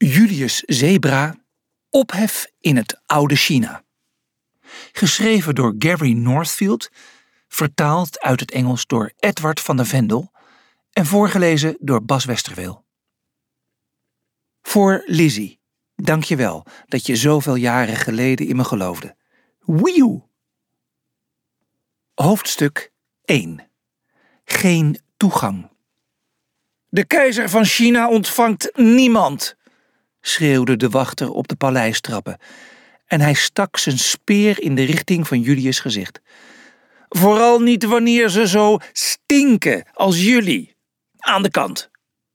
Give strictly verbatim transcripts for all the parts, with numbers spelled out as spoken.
Julius Zebra, Ophef in het oude China. Geschreven door Gary Northfield, vertaald uit het Engels door Edward van der Vendel en voorgelezen door Bas Westerweel. Voor Lizzie, dank je wel dat je zoveel jaren geleden in me geloofde. Wieuw! Hoofdstuk één. Geen toegang. De keizer van China ontvangt niemand, schreeuwde de wachter op de paleistrappen en hij stak zijn speer in de richting van Julius' gezicht. Vooral niet wanneer ze zo stinken als jullie. Aan de kant.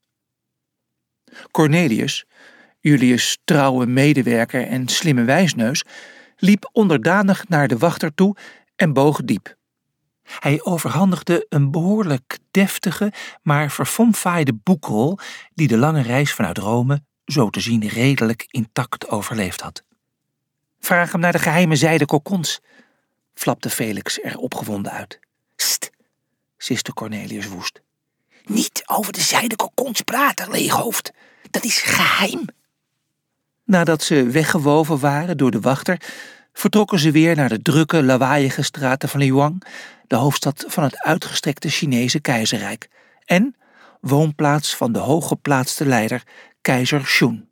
Cornelius, Julius' trouwe medewerker en slimme wijsneus, liep onderdanig naar de wachter toe en boog diep. Hij overhandigde een behoorlijk deftige, maar verfomfaaide boekrol die de lange reis vanuit Rome, zo te zien, redelijk intact overleefd had. Vraag hem naar de geheime zijden kokons, flapte Felix er opgewonden uit. St, siste Cornelius woest. Niet over de zijden kokons praten, leeghoofd. Dat is geheim. Nadat ze weggewoven waren door de wachter, vertrokken ze weer naar de drukke, lawaaiige straten van Luoyang, de hoofdstad van het uitgestrekte Chinese keizerrijk, en woonplaats van de hooggeplaatste leider, keizer Shun.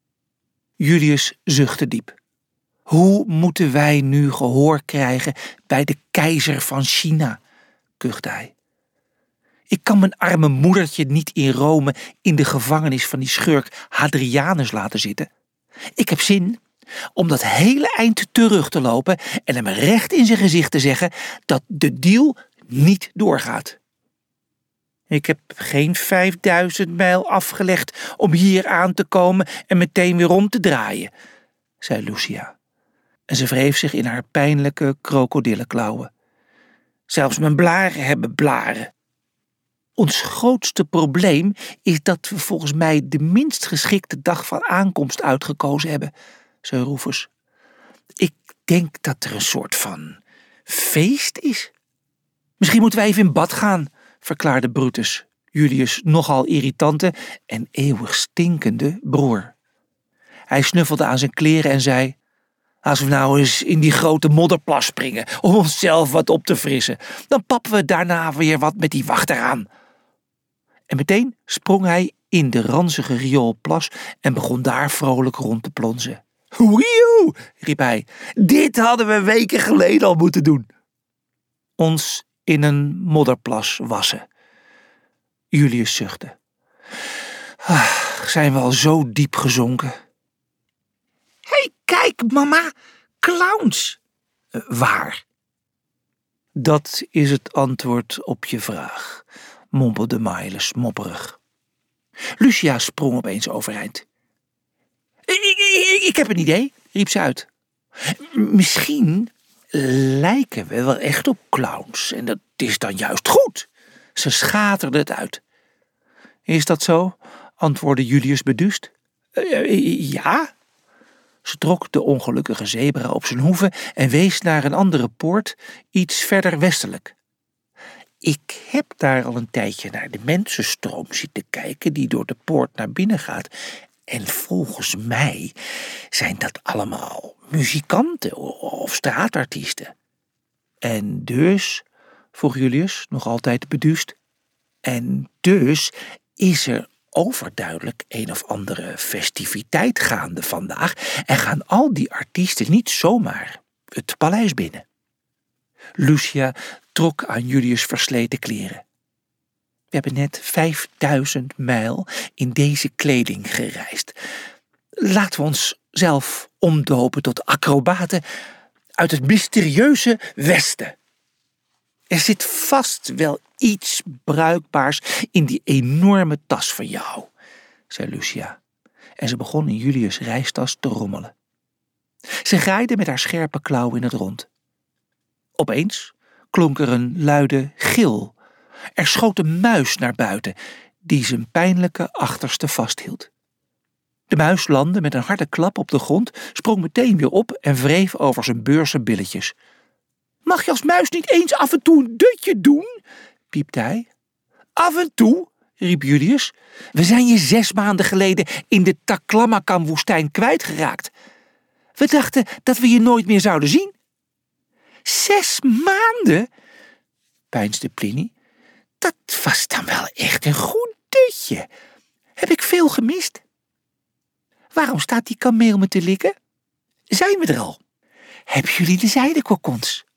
Julius zuchtte diep. Hoe moeten wij nu gehoor krijgen bij de keizer van China, kuchte hij. Ik kan mijn arme moedertje niet in Rome in de gevangenis van die schurk Hadrianus laten zitten. Ik heb zin om dat hele eind terug te lopen en hem recht in zijn gezicht te zeggen dat de deal niet doorgaat. Ik heb geen vijfduizend mijl afgelegd om hier aan te komen en meteen weer om te draaien, zei Lucia. En ze wreef zich in haar pijnlijke krokodillenklauwen. Zelfs mijn blaren hebben blaren. Ons grootste probleem is dat we volgens mij de minst geschikte dag van aankomst uitgekozen hebben, zei Rufus. Ik denk dat er een soort van feest is. Misschien moeten wij even in bad gaan, verklaarde Brutus, Julius' nogal irritante en eeuwig stinkende broer. Hij snuffelde aan zijn kleren en zei, als we nou eens in die grote modderplas springen om onszelf wat op te frissen, dan pappen we daarna weer wat met die wachter aan. En meteen sprong hij in de ranzige rioolplas en begon daar vrolijk rond te plonzen. Wieuw, riep hij, dit hadden we weken geleden al moeten doen. Ons in een modderplas wassen. Julius zuchtte. Ah, zijn we al zo diep gezonken? Hé, hey, kijk mama, clowns. Uh, waar? Dat is het antwoord op je vraag, mompelde Miles mopperig. Lucia sprong opeens overeind. Ik, ik, ik, ik heb een idee, riep ze uit. Misschien lijken we wel echt op clowns en dat is dan juist goed. Ze schaterde het uit. Is dat zo? Antwoordde Julius beduust. Uh, ja. Ze trok de ongelukkige zebra op zijn hoeven en wees naar een andere poort, iets verder westelijk. Ik heb daar al een tijdje naar de mensenstroom zitten kijken die door de poort naar binnen gaat. En volgens mij zijn dat allemaal muzikanten of straatartiesten. En dus, vroeg Julius, nog altijd beduust, en dus is er overduidelijk een of andere festiviteit gaande vandaag en gaan al die artiesten niet zomaar het paleis binnen. Lucia trok aan Julius' versleten kleren. We hebben net vijfduizend mijl in deze kleding gereisd. Laten we ons zelf omdopen tot acrobaten uit het mysterieuze Westen. Er zit vast wel iets bruikbaars in die enorme tas van jou, zei Lucia. En ze begon in Julius' reistas te rommelen. Ze graaide met haar scherpe klauw in het rond. Opeens klonk er een luide gil. Er schoot een muis naar buiten, die zijn pijnlijke achterste vasthield. De muis landde met een harde klap op de grond, sprong meteen weer op en wreef over zijn beurse billetjes. Mag je als muis niet eens af en toe een dutje doen? Piepte hij. Af en toe, riep Julius. We zijn je zes maanden geleden in de Taklamakan-woestijn kwijtgeraakt. We dachten dat we je nooit meer zouden zien. Zes maanden? peinsde Pliny. Dat was dan wel echt een goed dutje. Heb ik veel gemist? Waarom staat die kameel me te likken? Zijn we er al? Hebben jullie de zijdekokons?